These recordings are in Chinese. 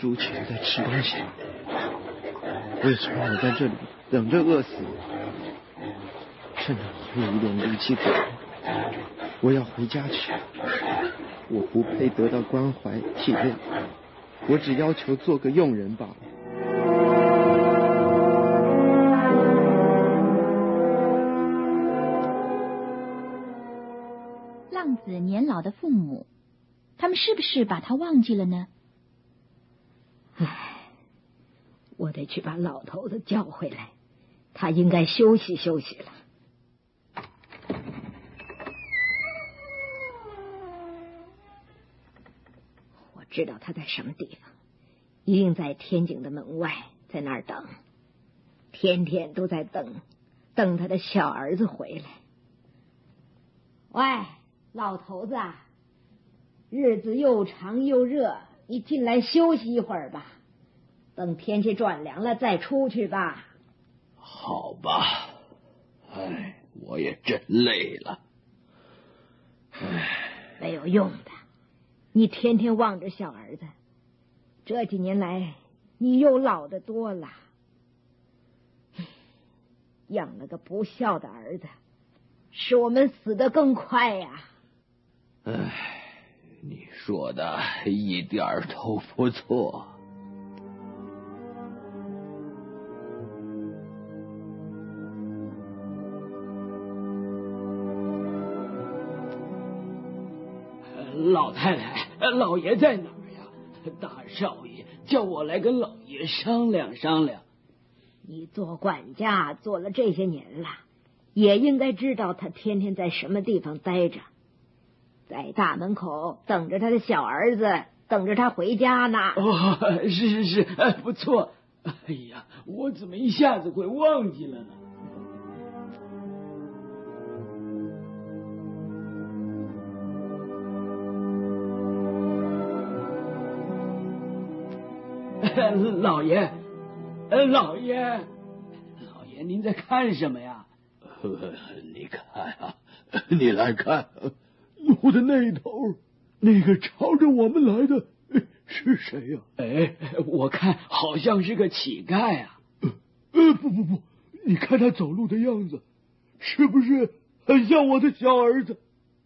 猪群在吃东西。为什么我在这里等着饿死？趁着我有一点力气走，我要回家去。我不配得到关怀体谅，我只要求做个佣人罢了。 浪子年老的父母，他们是不是把他忘记了呢？ 我得去把老头子叫回来，他应该休息休息了。我知道他在什么地方，一定在天井的门外，在那儿等，天天都在等他的小儿子回来。喂，老头子啊，日子又长又热，你进来休息一会儿吧，等天气转凉了再出去吧。 好吧，我也真累了。 没有用的，你天天望着小儿子，这几年来你又老得多了，养了个不孝的儿子，使我们死得更快呀。 你说的一点都不错。 老太太，老爷在哪儿呀？大少爷叫我来跟老爷商量商量。 你做管家做了这些年了，也应该知道他天天在什么地方待着，在大门口等着他的小儿子，等着他回家呢。 是，不错。哎呀，我怎么一下子会忘记了呢？老爷，您在看什么呀？ 你看啊，你来看，路的那头，那个朝着我们来的是谁呀？ 我看好像是个乞丐啊。 不，你看他走路的样子，是不是很像我的小儿子？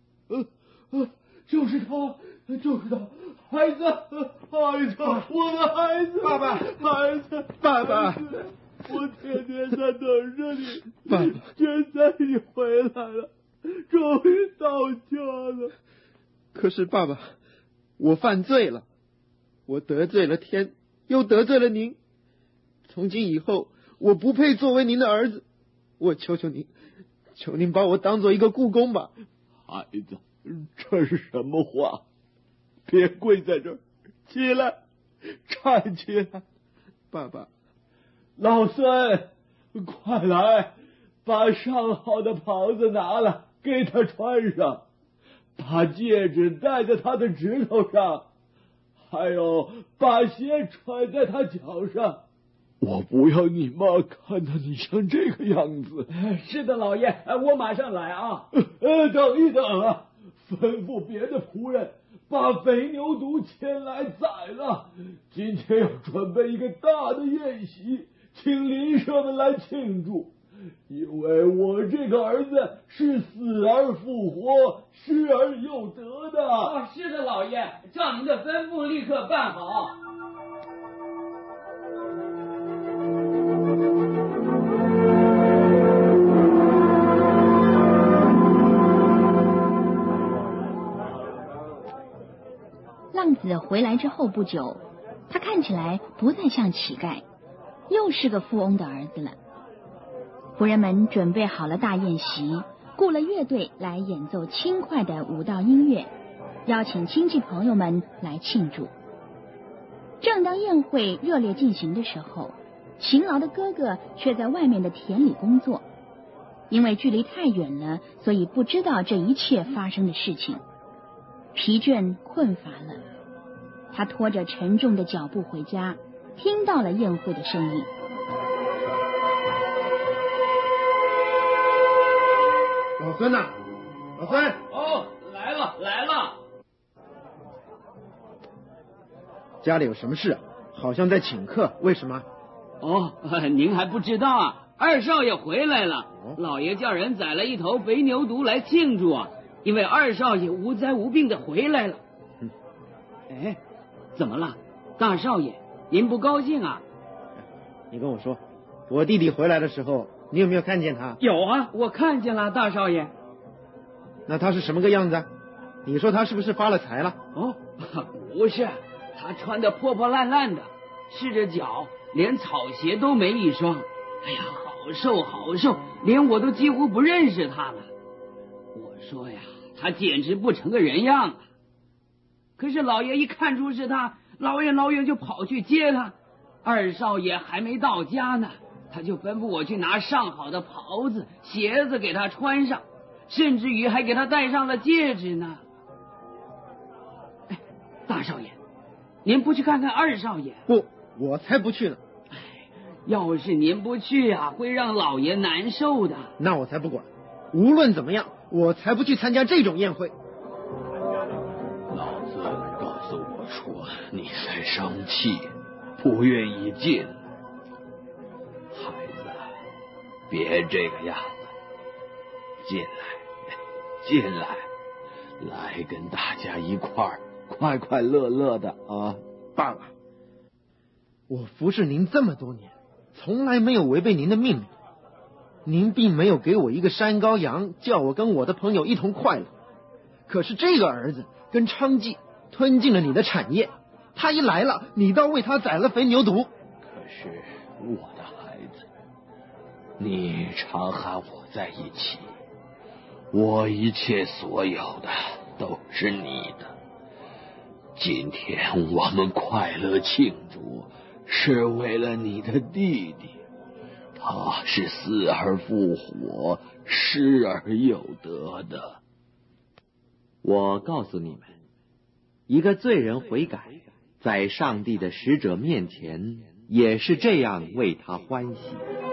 就是他。孩子，我的孩子，爸爸，我天天在等着你，爸爸，现在你回来了，终于到家了。 可是爸爸，我犯罪了，我得罪了天，又得罪了您。从今以后，我不配作为您的儿子，我求求您，求您把我当做一个雇工吧。 孩子，这是什么话？别跪在这儿，起来，站起来。 爸爸， 老孙，快来，把上好的袍子拿了，给他穿上，把戒指戴在他的指头上，还有把鞋穿在他脚上。我不要你妈看到你像这个样子。 是的，老爷，我马上来啊。 等一等啊，吩咐别的仆人把肥牛犊牵来宰了。今天要准备一个大的宴席，请邻舍们来庆祝，因为我这个儿子是死而复活，失而又得的。 是的，老爷，照您的吩咐，立刻办好。 浪子回来之后不久，他看起来不再像乞丐，又是个富翁的儿子了。仆人们准备好了大宴席，雇了乐队来演奏轻快的舞蹈音乐，邀请亲戚朋友们来庆祝。正当宴会热烈进行的时候，勤劳的哥哥却在外面的田里工作，因为距离太远了，所以不知道这一切发生的事情。疲倦困乏了，他拖着沉重的脚步回家，听到了宴会的声音。 老孙呐，老孙！ 哦，来了。 家里有什么事啊？ 好像在请客，为什么？ 哦，您还不知道啊，二少爷回来了，老爷叫人宰了一头肥牛犊来庆祝啊，因为二少爷无灾无病的回来了。哎，怎么了，大少爷，您不高兴啊？ 你跟我说，我弟弟回来的时候，你有没有看见他？ 有啊，我看见了，大少爷。 那他是什么个样子？你说他是不是发了财了？ 哦，不是，他穿的破破烂烂的，赤着脚，连草鞋都没一双。哎呀，好瘦好瘦，连我都几乎不认识他了。我说呀，他简直不成个人样啊！可是老爷一看出是他，老远就跑去接他。二少爷还没到家呢，他就吩咐我去拿上好的袍子、鞋子给他穿上，甚至于还给他戴上了戒指呢。哎，大少爷，您不去看看二少爷？ 不，我才不去呢。 哎，要是您不去啊，会让老爷难受的。 那我才不管，无论怎么样，我才不去参加这种宴会。 老子告诉我说你在生气，不愿意进。孩子，别这个样子，进来，来跟大家一块儿快快乐乐的啊！ 爸爸，我服侍您这么多年，从来没有违背您的命令。您并没有给我一个山羔羊，叫我跟我的朋友一同快乐。可是这个儿子跟娼妓吞进了你的产业，他一来了，你倒为他宰了肥牛犊。 可是我的孩子，你常和我在一起，我一切所有的都是你的。今天我们快乐庆祝，是为了你的弟弟，他是死而复活，失而有得的。 我告诉你们，一个罪人悔改，在上帝的使者面前也是这样为他欢喜。